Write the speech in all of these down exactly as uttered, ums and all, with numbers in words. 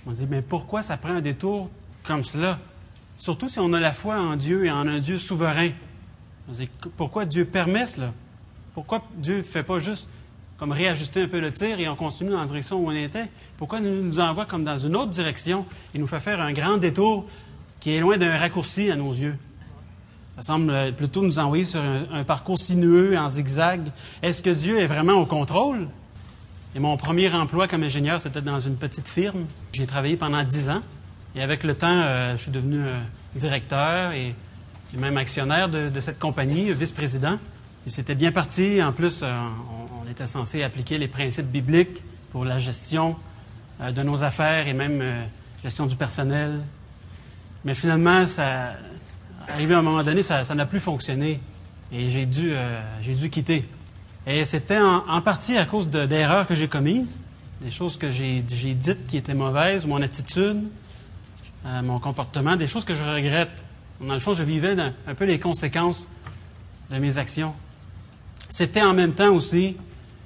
On se dit, mais pourquoi ça prend un détour comme cela? Surtout si on a la foi en Dieu et en un Dieu souverain. On se dit, pourquoi Dieu permet cela? Pourquoi Dieu ne fait pas juste comme réajuster un peu le tir et on continue dans la direction où on était? Pourquoi il nous envoie comme dans une autre direction et nous fait faire un grand détour qui est loin d'un raccourci à nos yeux? Ça semble plutôt nous envoyer sur un, un parcours sinueux, en zigzag. Est-ce que Dieu est vraiment au contrôle? Et mon premier emploi comme ingénieur, c'était dans une petite firme. J'ai travaillé pendant dix ans. Et avec le temps, euh, je suis devenu euh, directeur et, et même actionnaire de, de cette compagnie, vice-président. Et c'était bien parti. En plus, euh, on, on était censé appliquer les principes bibliques pour la gestion euh, de nos affaires et même euh, gestion du personnel. Mais finalement, ça, arrivé à un moment donné, ça, ça n'a plus fonctionné. Et j'ai dû, euh, j'ai dû quitter. Et c'était en, en partie à cause de, d'erreurs que j'ai commises, des choses que j'ai, j'ai dites qui étaient mauvaises, mon attitude, euh, mon comportement, des choses que je regrette. Dans le fond, je vivais dans, un peu les conséquences de mes actions. C'était en même temps aussi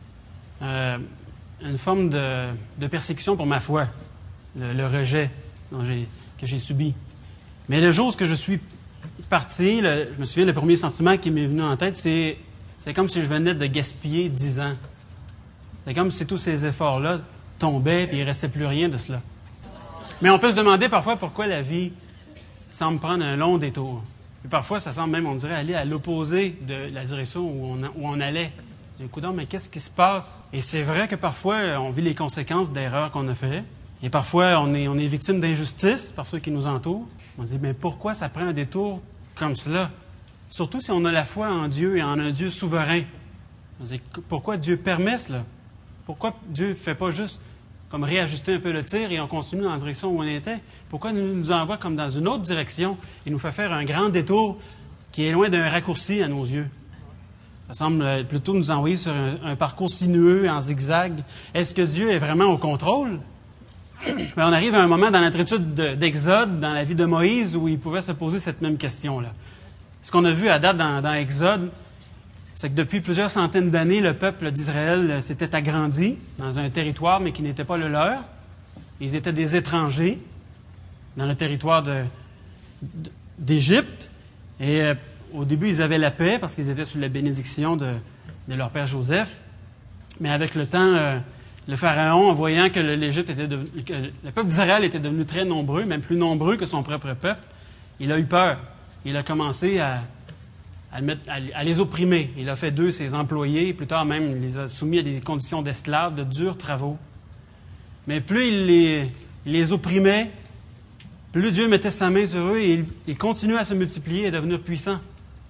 euh, une forme de, de persécution pour ma foi, le, le rejet dont j'ai, que j'ai subi. Mais le jour où je suis parti, le, je me souviens, le premier sentiment qui m'est venu en tête, c'est... C'est comme si je venais de gaspiller dix ans. C'est comme si tous ces efforts-là tombaient et il ne restait plus rien de cela. Mais on peut se demander parfois pourquoi la vie semble prendre un long détour. Et parfois, ça semble même, on dirait, aller à l'opposé de la direction où on, où on allait. Je dis, coudonc, mais qu'est-ce qui se passe? Et c'est vrai que parfois, on vit les conséquences d'erreurs qu'on a faites. Et parfois, on est, on est victime d'injustice par ceux qui nous entourent. On se dit, mais pourquoi ça prend un détour comme cela? Surtout si on a la foi en Dieu et en un Dieu souverain. On se dit, pourquoi Dieu permet cela? Pourquoi Dieu ne fait pas juste comme réajuster un peu le tir et on continue dans la direction où on était? Pourquoi il nous envoie comme dans une autre direction et nous fait faire un grand détour qui est loin d'un raccourci à nos yeux? Ça semble plutôt nous envoyer sur un, un parcours sinueux, en zigzag. Est-ce que Dieu est vraiment au contrôle? Mais on arrive à un moment dans notre étude de, d'Exode, dans la vie de Moïse, où il pouvait se poser cette même question-là. Ce qu'on a vu à date dans, dans Exode, c'est que depuis plusieurs centaines d'années, le peuple d'Israël s'était agrandi dans un territoire, mais qui n'était pas le leur. Ils étaient des étrangers dans le territoire de, de, d'Égypte. Et euh, au début, ils avaient la paix parce qu'ils étaient sous la bénédiction de, de leur père Joseph. Mais avec le temps, euh, le Pharaon, en voyant que l'Égypte était devenu, que le peuple d'Israël était devenu très nombreux, même plus nombreux que son propre peuple, il a eu peur. Il a commencé à, à, mettre, à, à les opprimer. Il a fait d'eux ses employés. Plus tard même, il les a soumis à des conditions d'esclaves, de durs travaux. Mais plus il les, il les opprimait, plus Dieu mettait sa main sur eux et ils, ils continuaient à se multiplier et à devenir puissants.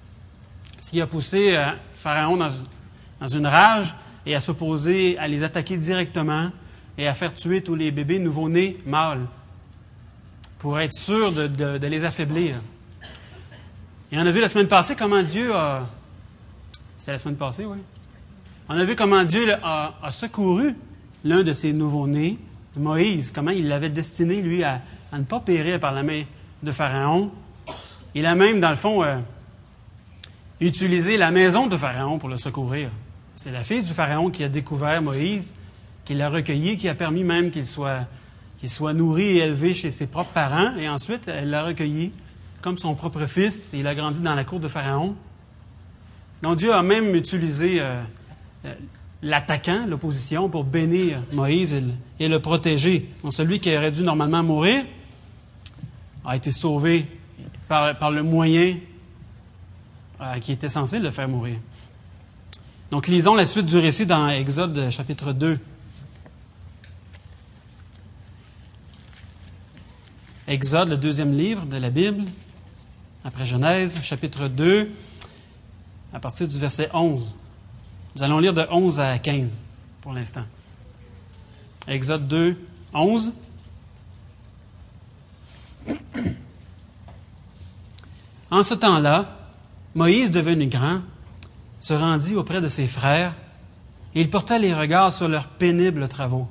Ce qui a poussé euh, Pharaon dans, dans une rage et à s'opposer, à les attaquer directement et à faire tuer tous les bébés nouveau-nés mâles pour être sûr de, de, de les affaiblir. Et on a vu la semaine passée comment Dieu a... C'est la semaine passée, oui. On a vu comment Dieu a, a secouru l'un de ses nouveaux-nés, Moïse, comment il l'avait destiné, lui, à, à ne pas périr par la main de Pharaon. Il a même, dans le fond, euh, utilisé la maison de Pharaon pour le secourir. C'est la fille du Pharaon qui a découvert Moïse, qui l'a recueilli, qui a permis même qu'il soit, qu'il soit nourri et élevé chez ses propres parents. Et ensuite, elle l'a recueilli comme son propre fils, et il a grandi dans la cour de Pharaon. Donc Dieu a même utilisé euh, l'attaquant, l'opposition, pour bénir Moïse et le, et le protéger. Donc celui qui aurait dû normalement mourir a été sauvé par, par le moyen euh, qui était censé le faire mourir. Donc lisons la suite du récit dans Exode chapitre deux. Exode, le deuxième livre de la Bible, après Genèse, chapitre deux, à partir du verset onze. Nous allons lire de onze à quinze pour l'instant. Exode deux, onze. En ce temps-là, Moïse, devenu grand, se rendit auprès de ses frères et il porta les regards sur leurs pénibles travaux.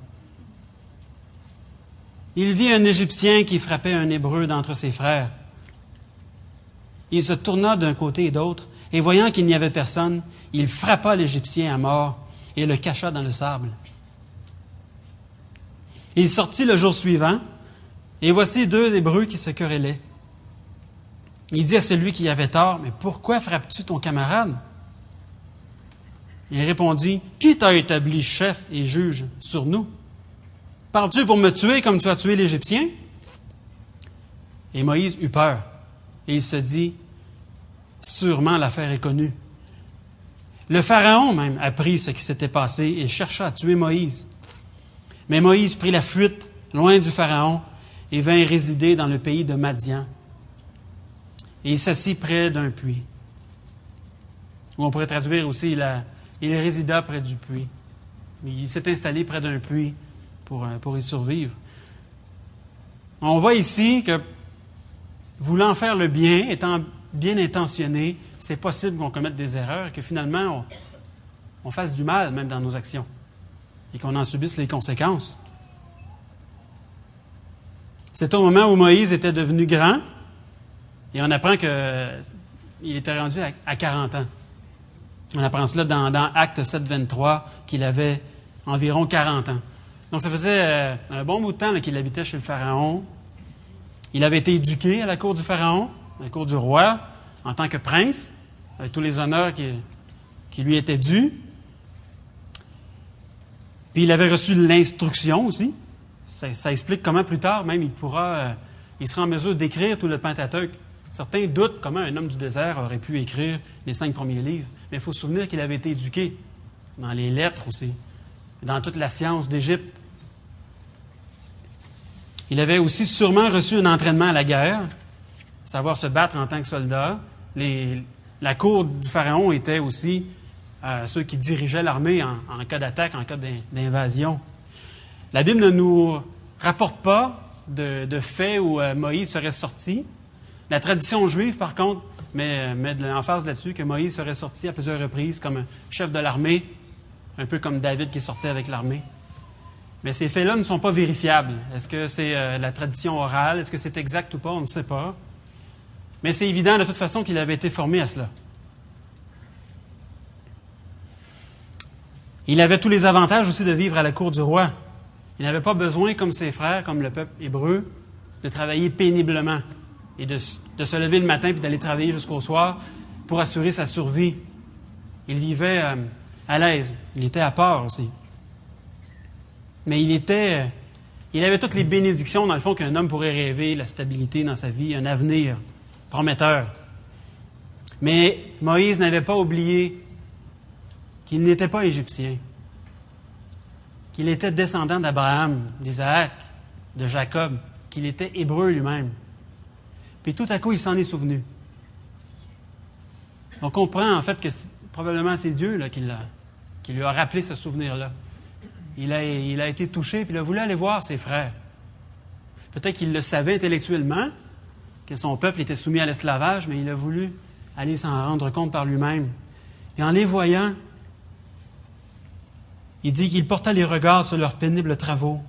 Il vit un Égyptien qui frappait un Hébreu d'entre ses frères. Il se tourna d'un côté et d'autre, et voyant qu'il n'y avait personne, il frappa l'Égyptien à mort et le cacha dans le sable. Il sortit le jour suivant, Et voici deux Hébreux qui se querellaient. Il dit à celui qui avait tort, « Mais pourquoi frappes-tu ton camarade? » Il répondit, « Qui t'a établi chef et juge sur nous? Pars-tu pour me tuer comme tu as tué l'Égyptien? » Et Moïse eut peur, et il se dit, « Sûrement l'affaire est connue. » Le Pharaon même apprit ce qui s'était passé et chercha à tuer Moïse. Mais Moïse prit la fuite loin du Pharaon et vint résider dans le pays de Madian. Et il s'assit près d'un puits. Ou on pourrait traduire aussi, il, a, il résida près du puits. Il s'est installé près d'un puits pour, pour y survivre. On voit ici que, voulant faire le bien, étant bien intentionné, c'est possible qu'on commette des erreurs, que finalement, on, on fasse du mal même dans nos actions et qu'on en subisse les conséquences. C'est au moment où Moïse était devenu grand et on apprend qu'il était rendu à, à quarante ans. On apprend cela dans, dans Actes sept, vingt-trois, qu'il avait environ quarante ans. Donc ça faisait euh, un bon bout de temps là, qu'il habitait chez le Pharaon. Il avait été éduqué à la cour du Pharaon, à la cour du roi, en tant que prince, avec tous les honneurs qui, qui lui étaient dus. Puis il avait reçu l'instruction aussi. Ça, ça explique comment plus tard, même, il pourra, euh, il sera en mesure d'écrire tout le Pentateuque. Certains doutent comment un homme du désert aurait pu écrire les cinq premiers livres. Mais il faut se souvenir qu'il avait été éduqué dans les lettres aussi, dans toute la science d'Égypte. Il avait aussi sûrement reçu un entraînement à la guerre, savoir se battre en tant que soldat. Les, la cour du Pharaon était aussi euh, ceux qui dirigeaient l'armée en, en cas d'attaque, en cas d'invasion. La Bible ne nous rapporte pas de, de faits où euh, Moïse serait sorti. La tradition juive, par contre, met, met de l'emphase là-dessus que Moïse serait sorti à plusieurs reprises comme chef de l'armée, un peu comme David qui sortait avec l'armée. Mais ces faits-là ne sont pas vérifiables. Est-ce que c'est euh, la tradition orale? Est-ce que c'est exact ou pas? On ne sait pas. Mais c'est évident de toute façon qu'il avait été formé à cela. Il avait tous les avantages aussi de vivre à la cour du roi. Il n'avait pas besoin, comme ses frères, comme le peuple hébreu, de travailler péniblement et de, de se lever le matin puis d'aller travailler jusqu'au soir pour assurer sa survie. Il vivait euh, à l'aise. Il était à part aussi. Mais il était, euh, il avait toutes les bénédictions, dans le fond, qu'un homme pourrait rêver, la stabilité dans sa vie, un avenir prometteur. Mais Moïse n'avait pas oublié qu'il n'était pas égyptien, qu'il était descendant d'Abraham, d'Isaac, de Jacob, qu'il était hébreu lui-même. Puis tout à coup, il s'en est souvenu. On comprend en fait que probablement c'est Dieu là, qui, l'a, qui lui a rappelé ce souvenir-là. Il a, il a été touché, puis il a voulu aller voir ses frères. Peut-être qu'il le savait intellectuellement, que son peuple était soumis à l'esclavage, mais il a voulu aller s'en rendre compte par lui-même. Et en les voyant, il dit qu'il porta les regards sur leurs pénibles travaux.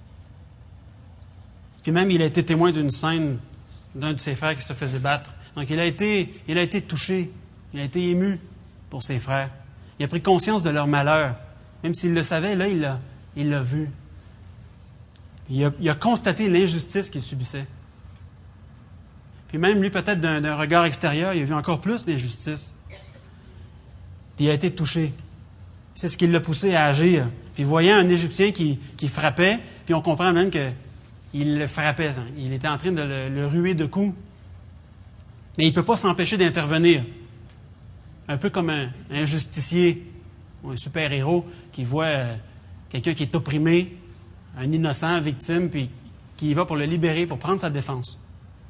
Puis même, il a été témoin d'une scène d'un de ses frères qui se faisait battre. Donc, il a été, il a été touché, il a été ému pour ses frères. Il a pris conscience de leur malheur. Même s'il le savait, là, il l'a, il l'a vu. Il a, il a constaté l'injustice qu'il subissait. Puis même, lui, peut-être d'un, d'un regard extérieur, il a vu encore plus d'injustice. Puis il a été touché. C'est ce qui l'a poussé à agir. Puis voyant un Égyptien qui, qui frappait, puis on comprend même qu'il le frappait. Il était en train de le, le ruer de coups. Mais il ne peut pas s'empêcher d'intervenir. Un peu comme un, un justicier ou un super-héros qui voit euh, quelqu'un qui est opprimé, un innocent, victime, puis qui y va pour le libérer, pour prendre sa défense.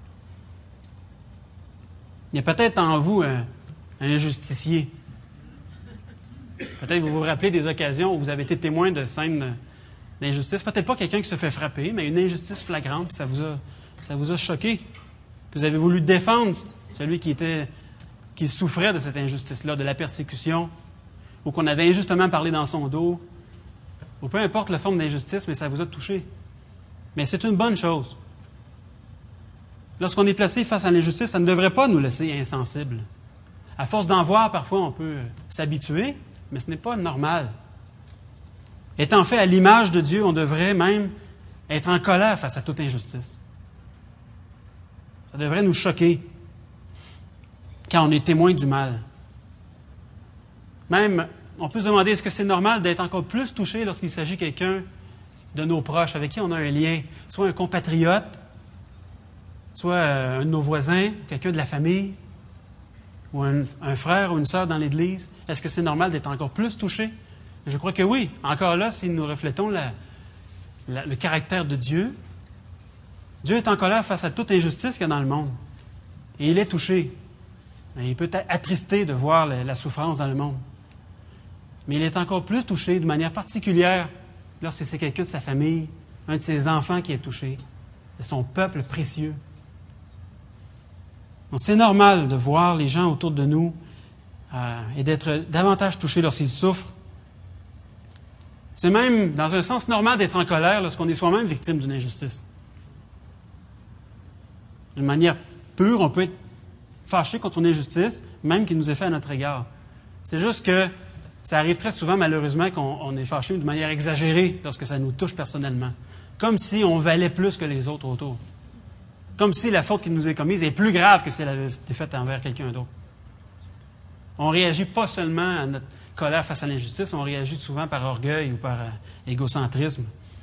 Il y a peut-être en vous un, un justicier. Peut-être vous vous rappelez des occasions où vous avez été témoin de scènes d'injustice. Peut-être pas quelqu'un qui se fait frapper, mais une injustice flagrante, puis ça vous a, ça vous a choqué. Vous avez voulu défendre celui qui était, qui souffrait de cette injustice-là, de la persécution, ou qu'on avait injustement parlé dans son dos, ou peu importe la forme d'injustice, mais ça vous a touché. Mais c'est une bonne chose. Lorsqu'on est placé face à l'injustice, ça ne devrait pas nous laisser insensibles. À force d'en voir, parfois, on peut s'habituer, mais ce n'est pas normal. Étant fait à l'image de Dieu, on devrait même être en colère face à toute injustice. Ça devrait nous choquer quand on est témoin du mal. Même, on peut se demander, est-ce que c'est normal d'être encore plus touché lorsqu'il s'agit de quelqu'un de nos proches, avec qui on a un lien, soit un compatriote, soit un de nos voisins, quelqu'un de la famille, ou un, un frère ou une sœur dans l'Église? Est-ce que c'est normal d'être encore plus touché? Je crois que oui. Encore là, si nous reflétons la, la, le caractère de Dieu, Dieu est en colère face à toute injustice qu'il y a dans le monde. Et il est touché. Il peut être attristé de voir la, la souffrance dans le monde. Mais il est encore plus touché de manière particulière lorsque c'est quelqu'un de sa famille, un de ses enfants qui est touché, de son peuple précieux. Donc, c'est normal de voir les gens autour de nous euh, et d'être davantage touchés lorsqu'ils souffrent. C'est même, dans un sens normal, d'être en colère lorsqu'on est soi-même victime d'une injustice. D'une manière pure, on peut être fâché contre une injustice, même qui nous est faite à notre égard. C'est juste que ça arrive très souvent, malheureusement, qu'on on est fâché de manière exagérée lorsque ça nous touche personnellement. Comme si on valait plus que les autres autour. Comme si la faute qui nous est commise est plus grave que si elle avait été faite envers quelqu'un d'autre. On ne réagit pas seulement à notre colère face à l'injustice, on réagit souvent par orgueil ou par euh, égocentrisme.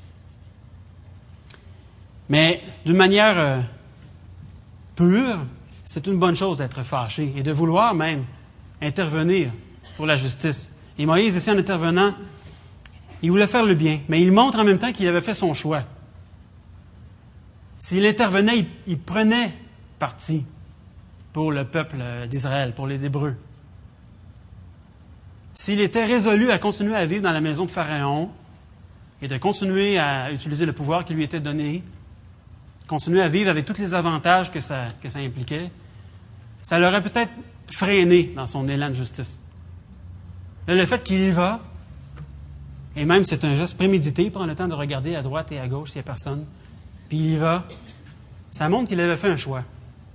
Mais d'une manière euh, pure, c'est une bonne chose d'être fâché et de vouloir même intervenir pour la justice. Et Moïse, ici, en intervenant, il voulait faire le bien, mais il montre en même temps qu'il avait fait son choix. S'il intervenait, il, il prenait parti pour le peuple d'Israël, pour les Hébreux. S'il était résolu à continuer à vivre dans la maison de Pharaon et de continuer à utiliser le pouvoir qui lui était donné, continuer à vivre avec tous les avantages que ça, que ça impliquait, ça l'aurait peut-être freiné dans son élan de justice. Là, le fait qu'il y va, et même c'est un geste prémédité, il prend le temps de regarder à droite et à gauche s'il n'y a personne, puis il y va, ça montre qu'il avait fait un choix.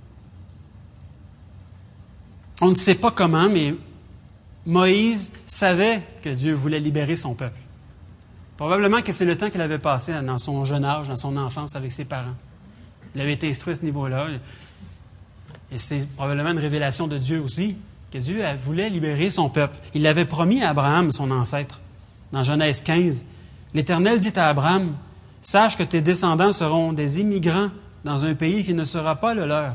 On ne sait pas comment, mais Moïse savait que Dieu voulait libérer son peuple. Probablement que c'est le temps qu'il avait passé dans son jeune âge, dans son enfance avec ses parents. Il avait été instruit à ce niveau-là. Et c'est probablement une révélation de Dieu aussi, que Dieu voulait libérer son peuple. Il l'avait promis à Abraham, son ancêtre. Dans Genèse quinze, l'Éternel dit à Abraham, « Sache que tes descendants seront des immigrants dans un pays qui ne sera pas le leur.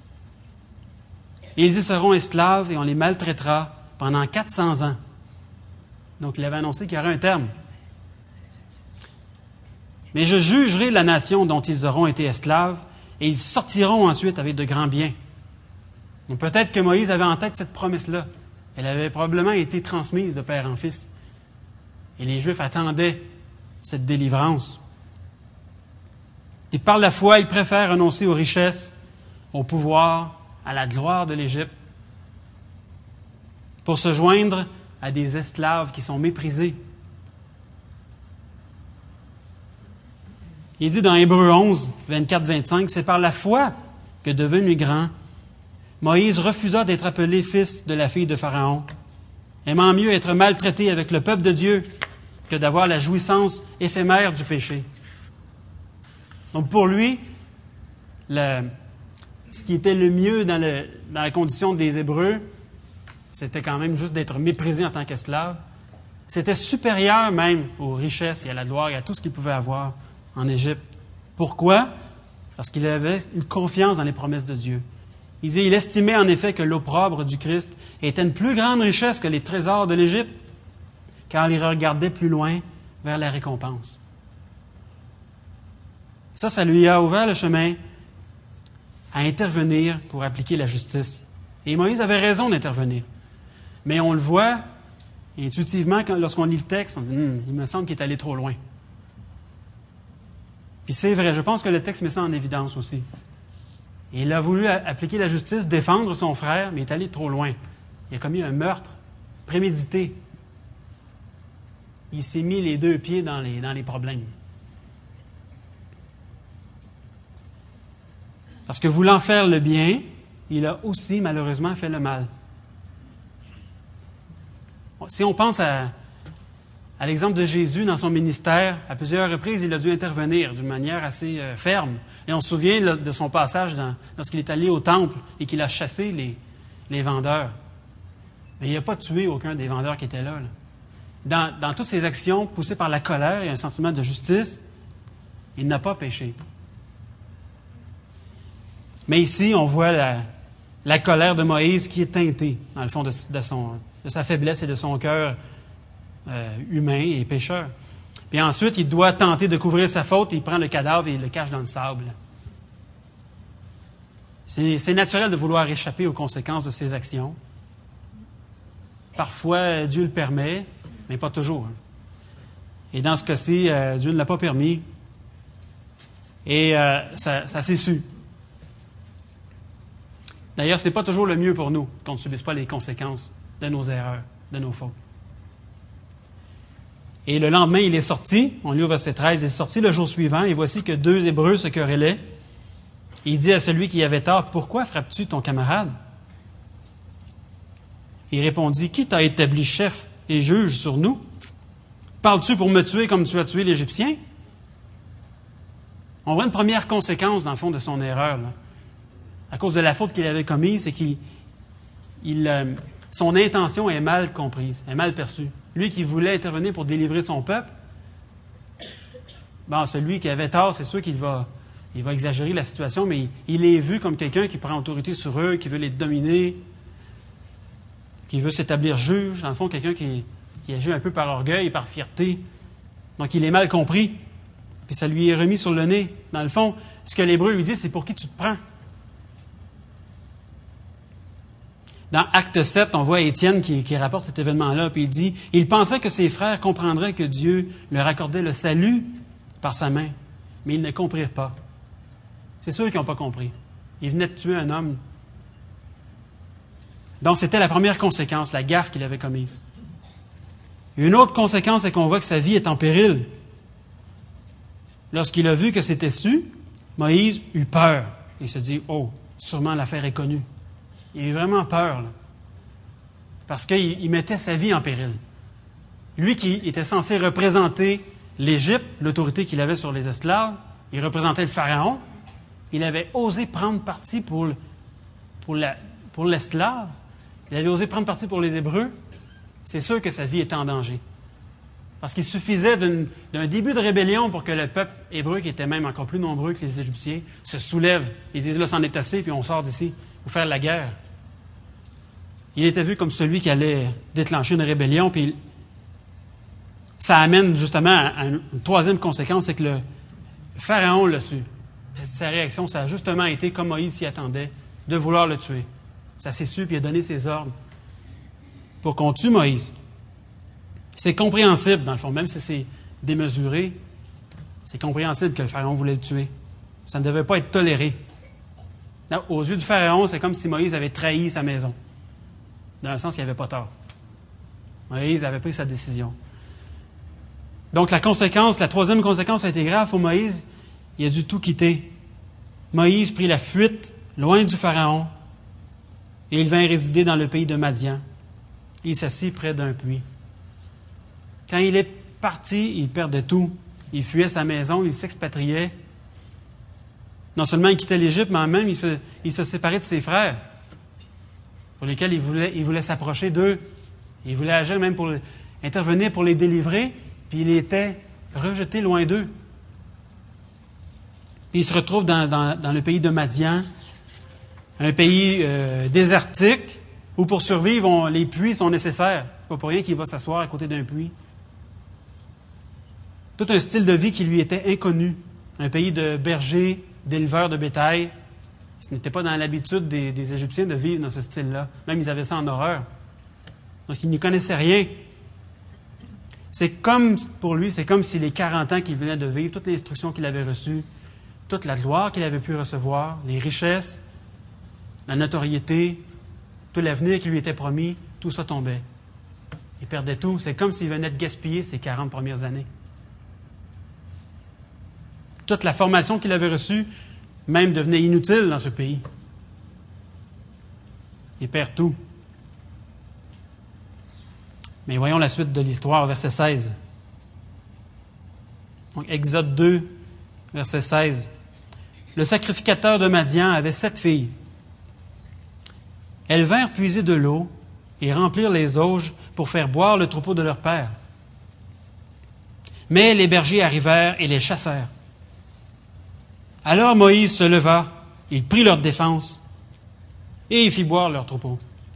Ils y seront esclaves et on les maltraitera pendant quatre cents ans. » Donc, il avait annoncé qu'il y aurait un terme. « Mais je jugerai la nation dont ils auront été esclaves et ils sortiront ensuite avec de grands biens. » Donc, peut-être que Moïse avait en tête cette promesse-là. Elle avait probablement été transmise de père en fils. Et les Juifs attendaient cette délivrance. Et par la foi, ils préfèrent renoncer aux richesses, au pouvoir, à la gloire de l'Égypte, pour se joindre à des esclaves qui sont méprisés. Il dit dans Hébreux onze, vingt-quatre vingt-cinq, « C'est par la foi que, devenu grand, Moïse refusa d'être appelé fils de la fille de Pharaon, aimant mieux être maltraité avec le peuple de Dieu que d'avoir la jouissance éphémère du péché. » Donc pour lui, le, ce qui était le mieux dans, le, dans la condition des Hébreux, c'était quand même juste d'être méprisé en tant qu'esclave. C'était supérieur même aux richesses et à la gloire et à tout ce qu'il pouvait avoir en Égypte. Pourquoi? Parce qu'il avait une confiance dans les promesses de Dieu. Il dit, il estimait en effet que l'opprobre du Christ était une plus grande richesse que les trésors de l'Égypte, car il regardait plus loin vers la récompense. Ça, ça lui a ouvert le chemin à intervenir pour appliquer la justice. Et Moïse avait raison d'intervenir. Mais on le voit intuitivement, quand, lorsqu'on lit le texte, on dit hm, « il me semble qu'il est allé trop loin ». Puis c'est vrai, je pense que le texte met ça en évidence aussi. Et il a voulu appliquer la justice, défendre son frère, mais il est allé trop loin. Il a commis un meurtre prémédité. Il s'est mis les deux pieds dans les, dans les problèmes. Parce que voulant faire le bien, il a aussi malheureusement fait le mal. Si on pense à, À l'exemple de Jésus dans son ministère, à plusieurs reprises, il a dû intervenir d'une manière assez euh, ferme. Et on se souvient là, de son passage dans, lorsqu'il est allé au temple et qu'il a chassé les, les vendeurs. Mais il n'a pas tué aucun des vendeurs qui étaient là. là. Dans, dans toutes ses actions poussées par la colère et un sentiment de justice, il n'a pas péché. Mais ici, on voit la, la colère de Moïse qui est teintée, dans le fond, de, de, son, de sa faiblesse et de son cœur euh, humain et pécheur. Puis ensuite, il doit tenter de couvrir sa faute, il prend le cadavre et il le cache dans le sable. C'est, c'est naturel de vouloir échapper aux conséquences de ses actions. Parfois, Dieu le permet, mais pas toujours. Et dans ce cas-ci, euh, Dieu ne l'a pas permis. Et euh, ça, ça s'est su. D'ailleurs, ce n'est pas toujours le mieux pour nous qu'on ne subisse pas les conséquences de nos erreurs, de nos fautes. Et le lendemain, il est sorti, on lit au verset treize, il est sorti le jour suivant, et voici que deux Hébreux se querellaient. Il dit à celui qui avait tort, « Pourquoi frappes-tu ton camarade? » Il répondit, « Qui t'a établi chef et juge sur nous? Parles-tu pour me tuer comme tu as tué l'Égyptien? » On voit une première conséquence, dans le fond, de son erreur, là. À cause de la faute qu'il avait commise, c'est qu'il, il, euh, son intention est mal comprise, est mal perçue. Lui qui voulait intervenir pour délivrer son peuple, bon, celui qui avait tort, c'est sûr qu'il va, il va exagérer la situation, mais il, il est vu comme quelqu'un qui prend autorité sur eux, qui veut les dominer, qui veut s'établir juge. Dans le fond, quelqu'un qui, qui agit un peu par orgueil et par fierté. Donc, il est mal compris. Puis ça lui est remis sur le nez. Dans le fond, ce que l'Hébreu lui dit, c'est pour qui tu te prends. Dans Acte sept, on voit Étienne qui, qui rapporte cet événement-là, puis il dit, il pensait que ses frères comprendraient que Dieu leur accordait le salut par sa main, mais ils ne comprirent pas. C'est sûr qu'ils n'ont pas compris. Ils venaient de tuer un homme. Donc c'était la première conséquence, la gaffe qu'il avait commise. Une autre conséquence, c'est qu'on voit que sa vie est en péril. Lorsqu'il a vu que c'était su, Moïse eut peur. Il se dit, oh, sûrement l'affaire est connue. Il a eu vraiment peur, là, parce qu'il il mettait sa vie en péril. Lui qui était censé représenter l'Égypte, l'autorité qu'il avait sur les esclaves, il représentait le Pharaon, il avait osé prendre parti pour, le, pour, la, pour l'esclave, il avait osé prendre parti pour les Hébreux. C'est sûr que sa vie était en danger. Parce qu'il suffisait d'une, d'un début de rébellion pour que le peuple hébreu, qui était même encore plus nombreux que les Égyptiens, se soulève et dise, là, c'en est assez, puis on sort d'ici pour faire la guerre. Il était vu comme celui qui allait déclencher une rébellion, puis ça amène justement à une troisième conséquence, c'est que le Pharaon l'a su. Sa réaction, ça a justement été, comme Moïse s'y attendait, de vouloir le tuer. Ça s'est su, puis il a donné ses ordres pour qu'on tue Moïse. C'est compréhensible, dans le fond, même si c'est démesuré, c'est compréhensible que le Pharaon voulait le tuer. Ça ne devait pas être toléré. Là, aux yeux du Pharaon, c'est comme si Moïse avait trahi sa maison. Dans le sens qu'il n'avait pas tort. Moïse avait pris sa décision. Donc la conséquence, la troisième conséquence a été grave pour Moïse. Il a dû tout quitter. Moïse prit la fuite loin du Pharaon et il vint résider dans le pays de Madian. Il s'assit près d'un puits. Quand il est parti, il perdait tout. Il fuyait sa maison, il s'expatriait. Non seulement il quittait l'Égypte, mais même il se, il se séparait de ses frères, pour lesquels il voulait, il voulait s'approcher d'eux. Il voulait agir même pour intervenir pour les délivrer, puis il était rejeté loin d'eux. Puis il se retrouve dans, dans, dans le pays de Madian, un pays euh, désertique, où pour survivre, on, les puits sont nécessaires. Pas pour rien qu'il va s'asseoir à côté d'un puits. Tout un style de vie qui lui était inconnu. Un pays de bergers, d'éleveurs de bétail. Ce n'était pas dans l'habitude des, des Égyptiens de vivre dans ce style-là. Même ils avaient ça en horreur. Donc ils n'y connaissaient rien. C'est comme, pour lui, c'est comme si les quarante ans qu'il venait de vivre, toute l'instruction qu'il avait reçue, toute la gloire qu'il avait pu recevoir, les richesses, la notoriété, tout l'avenir qui lui était promis, tout ça tombait. Il perdait tout. C'est comme s'il venait de gaspiller ses quarante premières années. Toute la formation qu'il avait reçue, même devenait inutile dans ce pays. Il perd tout. Mais voyons la suite de l'histoire, verset seize. Donc, Exode deux, verset seize. Le sacrificateur de Madian avait sept filles. Elles vinrent puiser de l'eau et remplir les auges pour faire boire le troupeau de leur père. Mais les bergers arrivèrent et les chassèrent. Alors Moïse se leva, il prit leur défense et il fit boire leur troupeau.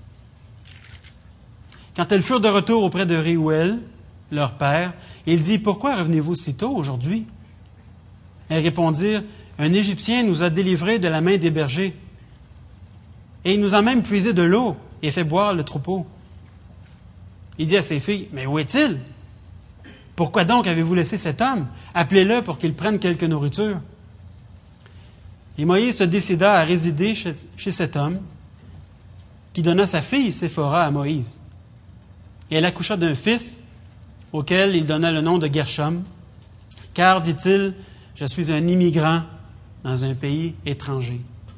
Quand elles furent de retour auprès de Réuel, leur père, il dit, « Pourquoi revenez-vous si tôt aujourd'hui? » Elles répondirent, « Un Égyptien nous a délivrés de la main des bergers, et il nous a même puisé de l'eau et fait boire le troupeau. » Il dit à ses filles, « Mais où est-il? Pourquoi donc avez-vous laissé cet homme? Appelez-le pour qu'il prenne quelque nourriture. » Et Moïse se décida à résider chez, chez cet homme, qui donna sa fille Séphora à Moïse. Et elle accoucha d'un fils, auquel il donna le nom de Gershom, car, dit-il, « Je suis un immigrant dans un pays étranger. »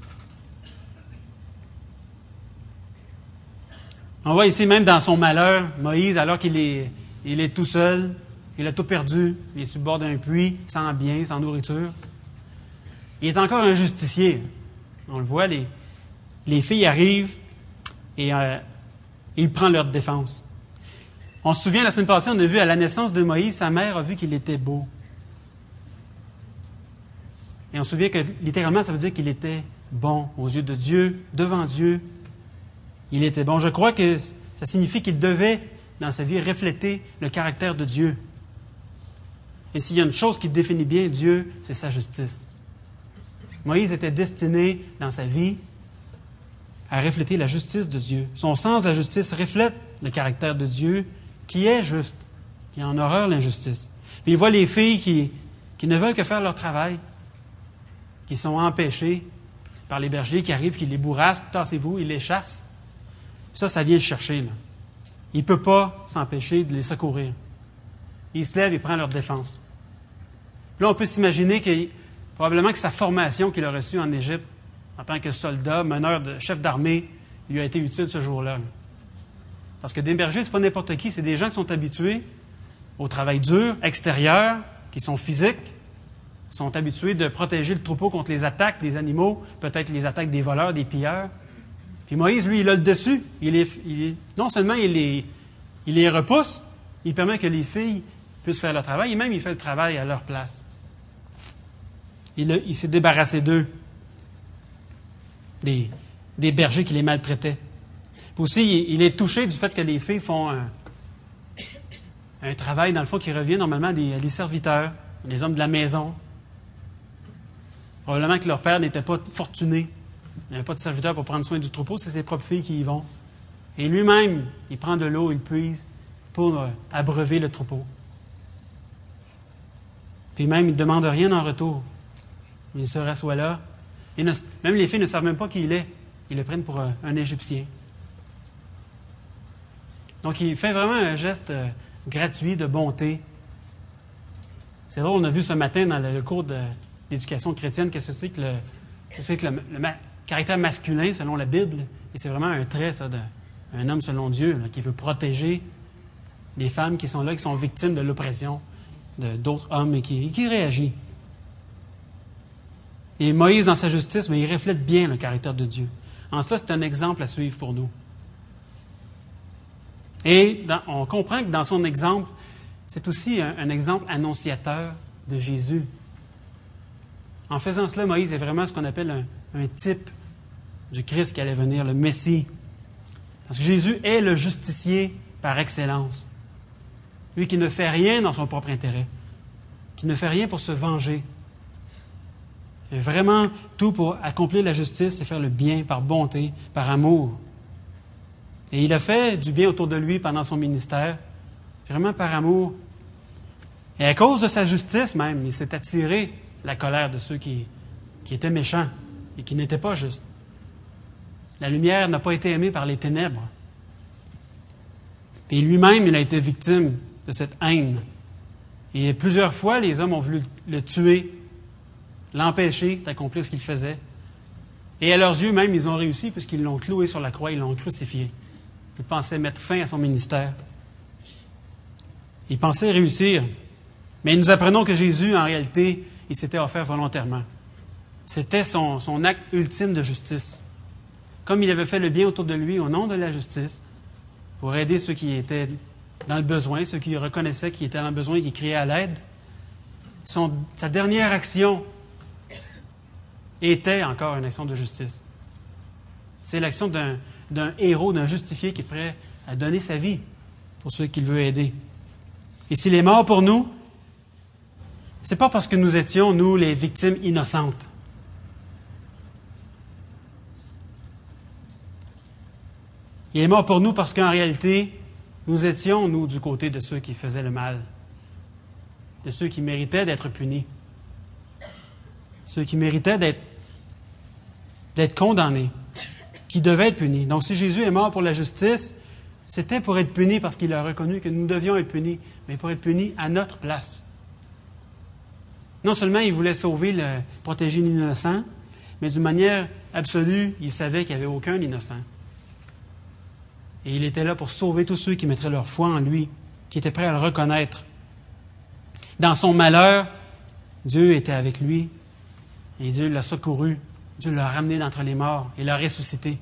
On voit ici, même dans son malheur, Moïse, alors qu'il est, il est tout seul, il a tout perdu, il est sur le bord d'un puits, sans bien, sans nourriture. Il est encore un justicier. On le voit, les, les filles arrivent et euh, il prend leur défense. On se souvient, la semaine passée, on a vu à la naissance de Moïse, sa mère a vu qu'il était beau. Et on se souvient que littéralement, ça veut dire qu'il était bon aux yeux de Dieu, devant Dieu. Il était bon. Je crois que ça signifie qu'il devait, dans sa vie, refléter le caractère de Dieu. Et s'il y a une chose qui définit bien Dieu, c'est sa justice. Moïse était destiné, dans sa vie, à refléter la justice de Dieu. Son sens de la justice reflète le caractère de Dieu, qui est juste, qui a en horreur l'injustice. Puis il voit les filles qui, qui ne veulent que faire leur travail, qui sont empêchées par les bergers qui arrivent, qui les bourrassent, tassez-vous, ils les chassent. Ça, ça vient le chercher, là. Il ne peut pas s'empêcher de les secourir. Il se lève et prend leur défense. Là, on peut s'imaginer que probablement que sa formation qu'il a reçue en Égypte, en tant que soldat, meneur, de, chef d'armée, lui a été utile ce jour-là. Là. Parce que des bergers, ce n'est pas n'importe qui, c'est des gens qui sont habitués au travail dur, extérieur, qui sont physiques, sont habitués de protéger le troupeau contre les attaques des animaux, peut-être les attaques des voleurs, des pilleurs. Puis Moïse, lui, il a le dessus. Il est, il est, non seulement il les, il les repousse, il permet que les filles puissent faire leur travail, et même il fait le travail à leur place. Il, a, il s'est débarrassé d'eux, des, des bergers qui les maltraitaient. Puis aussi, il, il est touché du fait que les filles font un, un travail, dans le fond, qui revient normalement à des, à des serviteurs, des hommes de la maison. Probablement que leur père n'était pas fortuné. Il n'y avait pas de serviteur pour prendre soin du troupeau, c'est ses propres filles qui y vont. Et lui-même, il prend de l'eau, il puise pour euh, abreuver le troupeau. Puis même, il ne demande rien en retour. Il se rassoit là. Et ne, même les filles ne savent même pas qui il est. Ils le prennent pour un, un Égyptien. Donc, il fait vraiment un geste euh, gratuit de bonté. C'est drôle, on a vu ce matin dans le, le cours de, d'éducation chrétienne que c'est que le, que c'est que le, le ma, caractère masculin, selon la Bible, et c'est vraiment un trait, ça, d'un homme selon Dieu, là, qui veut protéger les femmes qui sont là, qui sont victimes de l'oppression de, d'autres hommes et qui, et qui réagit. Et Moïse, dans sa justice, mais il reflète bien le caractère de Dieu. En cela, c'est un exemple à suivre pour nous. Et dans, on comprend que dans son exemple, c'est aussi un, un exemple annonciateur de Jésus. En faisant cela, Moïse est vraiment ce qu'on appelle un, un type du Christ qui allait venir, le Messie. Parce que Jésus est le justicier par excellence. Lui qui ne fait rien dans son propre intérêt, qui ne fait rien pour se venger. Il fait vraiment tout pour accomplir la justice et faire le bien par bonté, par amour. Et il a fait du bien autour de lui pendant son ministère, vraiment par amour. Et à cause de sa justice même, il s'est attiré la colère de ceux qui, qui étaient méchants et qui n'étaient pas justes. La lumière n'a pas été aimée par les ténèbres. Et lui-même, il a été victime de cette haine. Et plusieurs fois, les hommes ont voulu le tuer, l'empêcher d'accomplir ce qu'il faisait. Et à leurs yeux même, ils ont réussi puisqu'ils l'ont cloué sur la croix, ils l'ont crucifié. Ils pensaient mettre fin à son ministère. Ils pensaient réussir. Mais nous apprenons que Jésus, en réalité, il s'était offert volontairement. C'était son, son acte ultime de justice. Comme il avait fait le bien autour de lui au nom de la justice, pour aider ceux qui étaient dans le besoin, ceux qui reconnaissaient qu'ils étaient dans le besoin et qui criaient à l'aide, son, sa dernière action était encore une action de justice. C'est l'action d'un, d'un héros, d'un justifié qui est prêt à donner sa vie pour ceux qu'il veut aider. Et s'il est mort pour nous, c'est pas parce que nous étions, nous, les victimes innocentes. Il est mort pour nous parce qu'en réalité, nous étions, nous, du côté de ceux qui faisaient le mal, de ceux qui méritaient d'être punis, ceux qui méritaient d'être, d'être condamnés, qui devaient être punis. Donc, si Jésus est mort pour la justice, c'était pour être puni parce qu'il a reconnu que nous devions être punis, mais pour être punis à notre place. Non seulement il voulait sauver, le, protéger l'innocent, mais d'une manière absolue, il savait qu'il n'y avait aucun innocent. Et il était là pour sauver tous ceux qui mettraient leur foi en lui, qui étaient prêts à le reconnaître. Dans son malheur, Dieu était avec lui et Dieu l'a secouru. Dieu l'a ramené d'entre les morts et l'a ressuscité.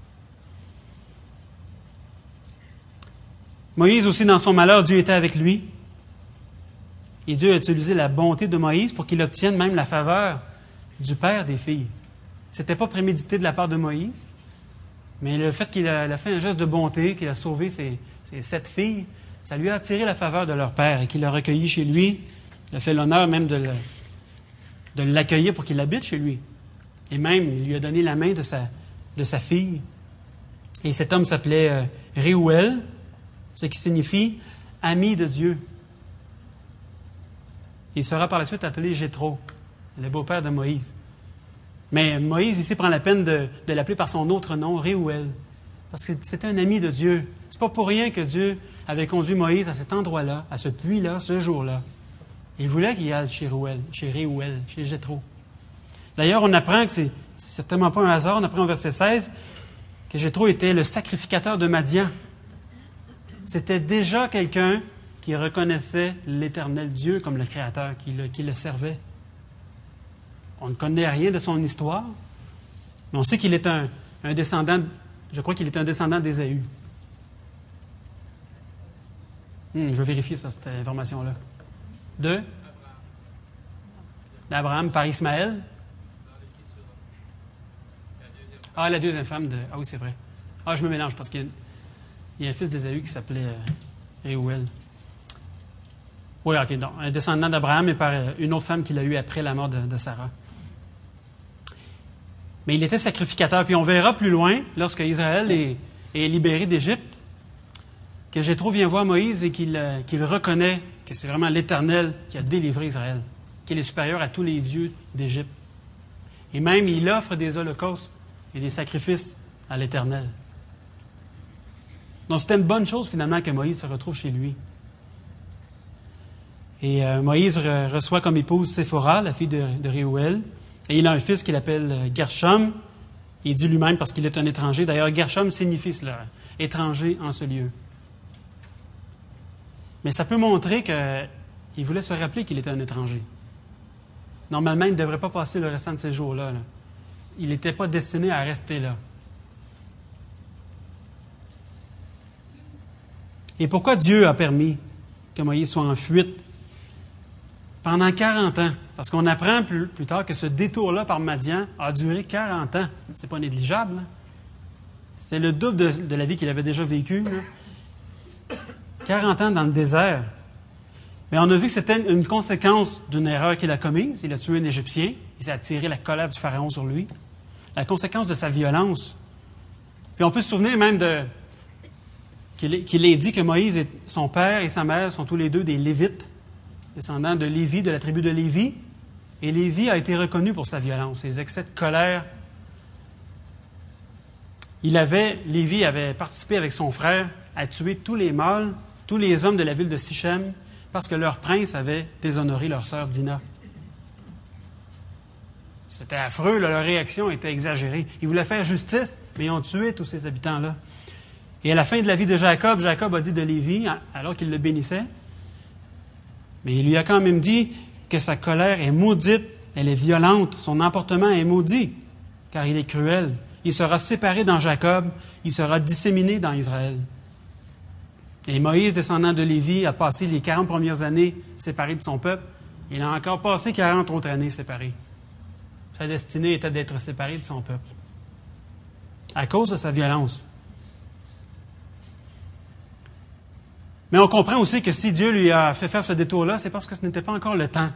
Moïse aussi, dans son malheur, Dieu était avec lui. Et Dieu a utilisé la bonté de Moïse pour qu'il obtienne même la faveur du père des filles. Ce n'était pas prémédité de la part de Moïse, mais le fait qu'il a, il a fait un geste de bonté, qu'il a sauvé ses, ses sept filles, ça lui a attiré la faveur de leur père et qu'il l'a recueilli chez lui. Il a fait l'honneur même de, le, de l'accueillir pour qu'il habite chez lui. Et même, il lui a donné la main de sa, de sa fille. Et cet homme s'appelait euh, Réuel, ce qui signifie « ami de Dieu ». Il sera par la suite appelé Jéthro, le beau-père de Moïse. Mais Moïse ici prend la peine de, de l'appeler par son autre nom, Réuel, parce que c'était un ami de Dieu. C'est pas pour rien que Dieu avait conduit Moïse à cet endroit-là, à ce puits-là, ce jour-là. Il voulait qu'il aille chez Réuel, chez Réuel, chez Jéthro. D'ailleurs, on apprend que c'est, c'est certainement pas un hasard, on apprend au verset seize que Jéthro était le sacrificateur de Madian. C'était déjà quelqu'un qui reconnaissait l'Éternel Dieu comme le Créateur, qui le, qui le servait. On ne connaît rien de son histoire, mais on sait qu'il est un, un descendant, je crois qu'il est un descendant d'Ésaü. Hum, je vais vérifier ça, cette information-là. De? D'Abraham par Ismaël? Ah, la deuxième femme de... Ah oui, c'est vrai. Ah, je me mélange parce qu'il y a, il y a un fils d'Ésaü qui s'appelait euh, Réuel. Oui, OK, donc, un descendant d'Abraham et par une autre femme qu'il a eue après la mort de, de Sarah. Mais il était sacrificateur. Puis on verra plus loin, lorsque Israël est, est libéré d'Égypte, que Jéthro vient voir Moïse et qu'il, qu'il reconnaît que c'est vraiment l'Éternel qui a délivré Israël, qu'il est supérieur à tous les dieux d'Égypte. Et même, il offre des holocaustes et des sacrifices à l'Éternel. Donc, c'était une bonne chose, finalement, que Moïse se retrouve chez lui. Et euh, Moïse re- reçoit comme épouse Séphora, la fille de, de Réuel, et il a un fils qu'il appelle Gershom. Il dit lui-même parce qu'il est un étranger. D'ailleurs, Gershom signifie cela, étranger en ce lieu. Mais ça peut montrer qu'il voulait se rappeler qu'il était un étranger. Normalement, il ne devrait pas passer le restant de ces jours-là. Là. Il n'était pas destiné à rester là. Et pourquoi Dieu a permis que Moïse soit en fuite pendant quarante ans? Parce qu'on apprend plus, plus tard que ce détour-là par Madian a duré quarante ans. C'est pas négligeable. Hein? C'est le double de, de la vie qu'il avait déjà vécue. Là. quarante ans dans le désert. Mais on a vu que c'était une conséquence d'une erreur qu'il a commise. Il a tué un Égyptien. Il s'est attiré la colère du Pharaon sur lui. La conséquence de sa violence. Puis on peut se souvenir même de... qu'il, qu'il ait dit que Moïse, et son père et sa mère sont tous les deux des Lévites, descendants de Lévi, de la tribu de Lévi. Et Lévi a été reconnu pour sa violence, ses excès de colère. Il avait, Lévi avait participé avec son frère à tuer tous les mâles, tous les hommes de la ville de Sichem, parce que leur prince avait déshonoré leur sœur Dina. C'était affreux, là, leur réaction était exagérée. Ils voulaient faire justice, mais ils ont tué tous ces habitants-là. Et à la fin de la vie de Jacob, Jacob a dit de Lévi, alors qu'il le bénissait, Mais il lui a quand même dit que sa colère est maudite, elle est violente, son emportement est maudit, car il est cruel. Il sera séparé dans Jacob, il sera disséminé dans Israël. Et Moïse, descendant de Lévi, a passé les quarante premières années séparé de son peuple. Il a encore passé quarante autres années séparé. Sa destinée était d'être séparé de son peuple, à cause de sa violence. Mais on comprend aussi que si Dieu lui a fait faire ce détour-là, c'est parce que ce n'était pas encore le temps.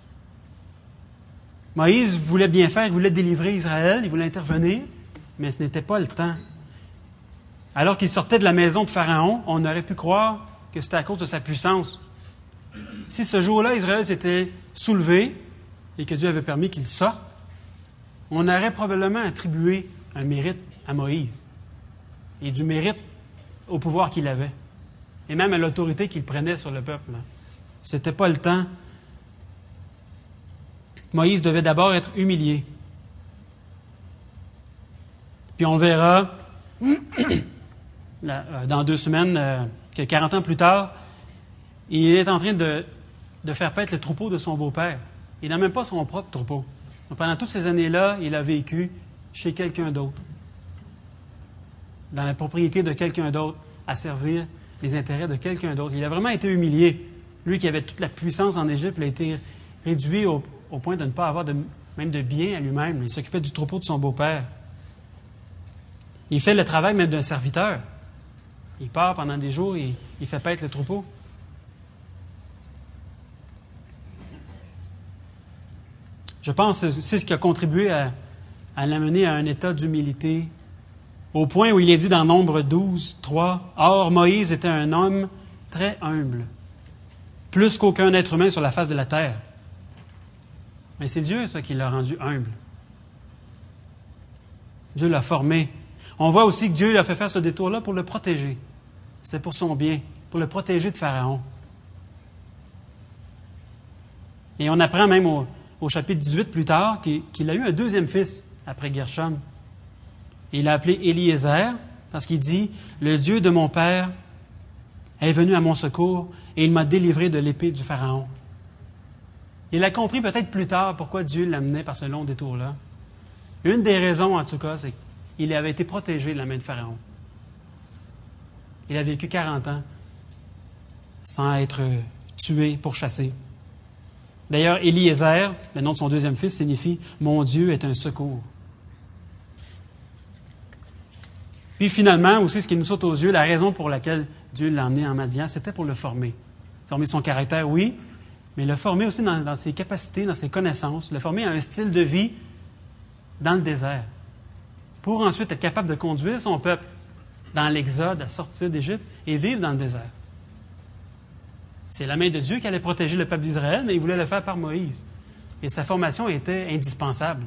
Moïse voulait bien faire, il voulait délivrer Israël, il voulait intervenir, mais ce n'était pas le temps. Alors qu'il sortait de la maison de Pharaon, on aurait pu croire que c'était à cause de sa puissance. Si ce jour-là, Israël s'était soulevé et que Dieu avait permis qu'il sorte, on aurait probablement attribué un mérite à Moïse et du mérite au pouvoir qu'il avait et même à l'autorité qu'il prenait sur le peuple. Ce n'était pas le temps. Moïse devait d'abord être humilié. Puis on verra dans deux semaines que quarante ans plus tard, il est en train de, de faire paître le troupeau de son beau-père. Il n'a même pas son propre troupeau. Donc, pendant toutes ces années-là, il a vécu chez quelqu'un d'autre, dans la propriété de quelqu'un d'autre, à servir les intérêts de quelqu'un d'autre. Il a vraiment été humilié. Lui qui avait toute la puissance en Égypte, il a été réduit au, au point de ne pas avoir de, même de bien à lui-même. Il s'occupait du troupeau de son beau-père. Il fait le travail même d'un serviteur. Il part pendant des jours et il fait paître le troupeau. Je pense que c'est ce qui a contribué à, à l'amener à un état d'humilité, au point où il est dit dans Nombre douze, trois, « Or, Moïse était un homme très humble, plus qu'aucun être humain sur la face de la terre. » Mais c'est Dieu, ça, qui l'a rendu humble. Dieu l'a formé. On voit aussi que Dieu a fait faire ce détour-là pour le protéger. C'était pour son bien, pour le protéger de Pharaon. Et on apprend même au, au chapitre dix-huit plus tard qu'il, qu'il a eu un deuxième fils après Gershom. Et il l'a appelé Éliézer parce qu'il dit « Le Dieu de mon père est venu à mon secours et il m'a délivré de l'épée du Pharaon. » Il a compris peut-être plus tard pourquoi Dieu l'amenait par ce long détour-là. Une des raisons, en tout cas, c'est qu'il avait été protégé de la main de Pharaon. Il a vécu quarante ans sans être tué, pourchassé. D'ailleurs, Éliézer, le nom de son deuxième fils, signifie « Mon Dieu est un secours ». Puis finalement, aussi, ce qui nous saute aux yeux, la raison pour laquelle Dieu l'a emmené en Madian, c'était pour le former. Former son caractère, oui, mais le former aussi dans, dans ses capacités, dans ses connaissances, le former à un style de vie dans le désert, pour ensuite être capable de conduire son peuple dans l'exode, à sortir d'Égypte et vivre dans le désert. C'est la main de Dieu qui allait protéger le peuple d'Israël, mais il voulait le faire par Moïse. Et sa formation était indispensable.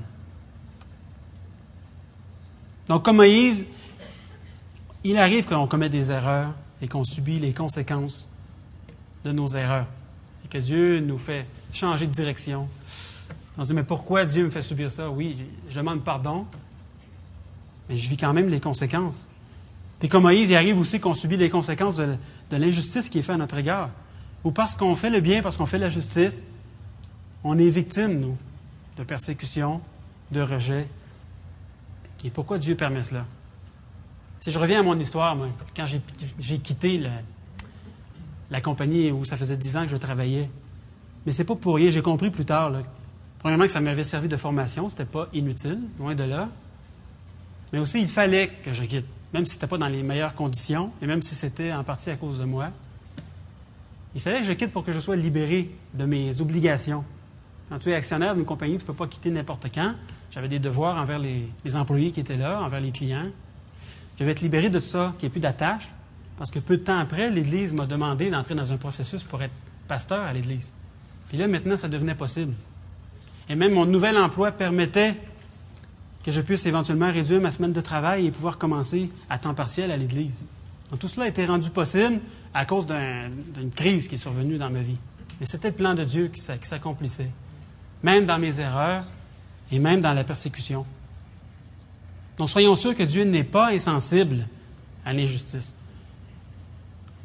Donc, comme Moïse, il arrive qu'on commet des erreurs et qu'on subit les conséquences de nos erreurs. Et que Dieu nous fait changer de direction. On se dit, mais pourquoi Dieu me fait subir ça? Oui, je demande pardon, mais je vis quand même les conséquences. Puis comme Moïse, il arrive aussi qu'on subit les conséquences de, de l'injustice qui est faite à notre égard. Ou parce qu'on fait le bien, parce qu'on fait la justice, on est victime, nous, de persécution, de rejet. Et pourquoi Dieu permet cela? Si je reviens à mon histoire, moi, quand j'ai, j'ai quitté le, la compagnie où ça faisait dix ans que je travaillais, mais c'est pas pour rien, j'ai compris plus tard, là, premièrement que ça m'avait servi de formation, c'était pas inutile, loin de là, mais aussi il fallait que je quitte, même si c'était pas dans les meilleures conditions, et même si c'était en partie à cause de moi. Il fallait que je quitte pour que je sois libéré de mes obligations. Quand tu es actionnaire d'une compagnie, tu ne peux pas quitter n'importe quand. J'avais des devoirs envers les, les employés qui étaient là, envers les clients. Je vais être libéré de tout ça, qu'il n'y ait plus d'attache, parce que peu de temps après, l'Église m'a demandé d'entrer dans un processus pour être pasteur à l'Église. Puis là, maintenant, ça devenait possible. Et même mon nouvel emploi permettait que je puisse éventuellement réduire ma semaine de travail et pouvoir commencer à temps partiel à l'Église. Donc tout cela a été rendu possible à cause d'un, d'une crise qui est survenue dans ma vie. Mais c'était le plan de Dieu qui, qui s'accomplissait, même dans mes erreurs et même dans la persécution. Donc soyons sûrs que Dieu n'est pas insensible à l'injustice.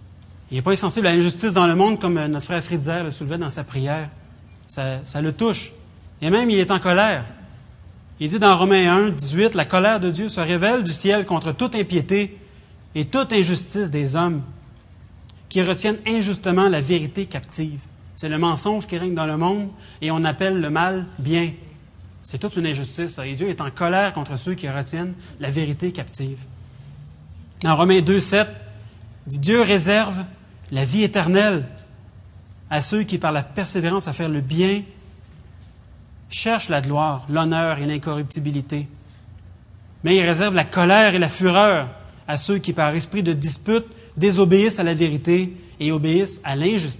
Il n'est pas insensible à l'injustice dans le monde, comme notre frère Fritzer le soulevait dans sa prière. Ça, ça le touche. Et même, il est en colère. Il dit dans Romains un, dix-huit, « La colère de Dieu se révèle du ciel contre toute impiété et toute injustice des hommes qui retiennent injustement la vérité captive. » C'est le mensonge qui règne dans le monde et on appelle le mal bien. C'est toute une injustice, ça. Et Dieu est en colère contre ceux qui retiennent la vérité captive. Dans Romains deux, sept, il dit « Dieu réserve la vie éternelle à ceux qui, par la persévérance à faire le bien, cherchent la gloire, l'honneur et l'incorruptibilité. Mais il réserve la colère et la fureur à ceux qui, par esprit de dispute, désobéissent à la vérité et obéissent à l'injustice. »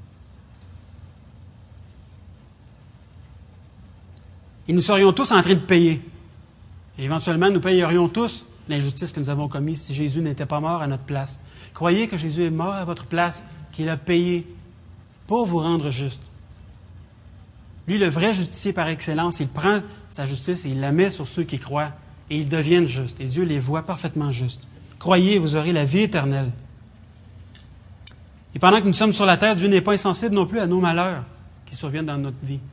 Et nous serions tous en train de payer. Et éventuellement, nous payerions tous l'injustice que nous avons commise si Jésus n'était pas mort à notre place. Croyez que Jésus est mort à votre place, qu'il a payé pour vous rendre juste. Lui, le vrai justicier par excellence, il prend sa justice et il la met sur ceux qui croient et ils deviennent justes. Et Dieu les voit parfaitement justes. Croyez, vous aurez la vie éternelle. Et pendant que nous sommes sur la terre, Dieu n'est pas insensible non plus à nos malheurs qui surviennent dans notre vie.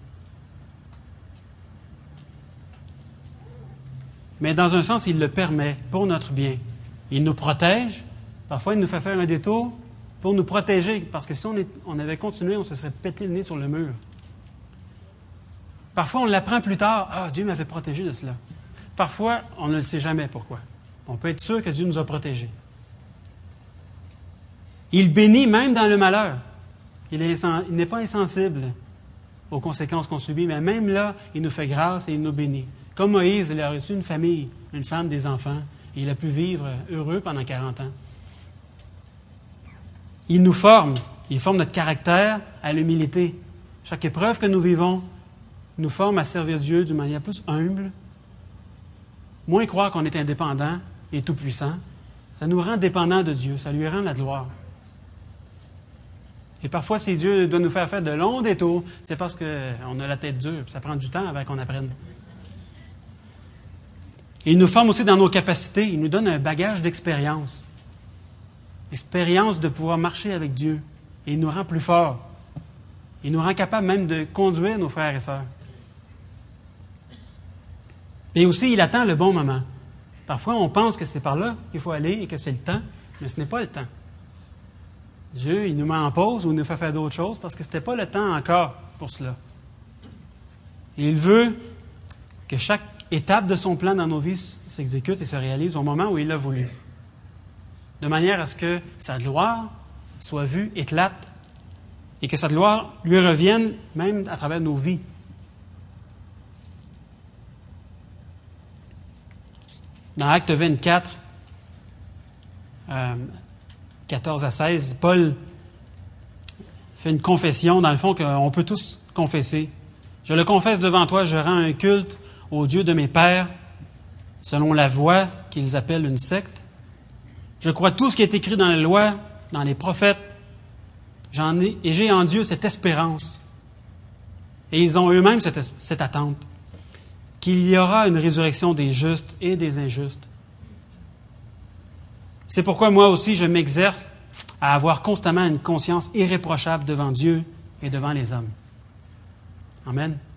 Mais dans un sens, il le permet pour notre bien. Il nous protège. Parfois, il nous fait faire un détour pour nous protéger. Parce que si on, est, on avait continué, on se serait pété le nez sur le mur. Parfois, on l'apprend plus tard. Ah, Dieu m'avait protégé de cela. Parfois, on ne le sait jamais pourquoi. On peut être sûr que Dieu nous a protégés. Il bénit même dans le malheur. Il est insen- il n'est pas insensible aux conséquences qu'on subit, mais même là, il nous fait grâce et il nous bénit. Comme Moïse, il a reçu une famille, une femme, des enfants, et il a pu vivre heureux pendant quarante ans. Il nous forme, il forme notre caractère à l'humilité. Chaque épreuve que nous vivons nous forme à servir Dieu d'une manière plus humble, moins croire qu'on est indépendant et tout-puissant. Ça nous rend dépendants de Dieu, ça lui rend la gloire. Et parfois, si Dieu doit nous faire faire de longs détours, c'est parce qu'on a la tête dure, ça prend du temps avant qu'on apprenne. Et il nous forme aussi dans nos capacités. Il nous donne un bagage d'expérience. Expérience de pouvoir marcher avec Dieu. Et il nous rend plus forts. Il nous rend capables même de conduire nos frères et sœurs. Et aussi, il attend le bon moment. Parfois, on pense que c'est par là qu'il faut aller et que c'est le temps, mais ce n'est pas le temps. Dieu, il nous met en pause ou il nous fait faire d'autres choses parce que ce n'était pas le temps encore pour cela. Et il veut que chaque étape de son plan dans nos vies s'exécute et se réalise au moment où il l'a voulu. De manière à ce que sa gloire soit vue, éclate, et que sa gloire lui revienne même à travers nos vies. Dans Actes vingt-quatre, euh, quatorze à seize, Paul fait une confession, dans le fond, qu'on peut tous confesser. « Je le confesse devant toi, je rends un culte au Dieu de mes pères, selon la voie qu'ils appellent une secte. Je crois tout ce qui est écrit dans la loi, dans les prophètes, j'en ai, et j'ai en Dieu cette espérance. » Et ils ont eux-mêmes cette, cette attente, qu'il y aura une résurrection des justes et des injustes. C'est pourquoi moi aussi je m'exerce à avoir constamment une conscience irréprochable devant Dieu et devant les hommes. Amen.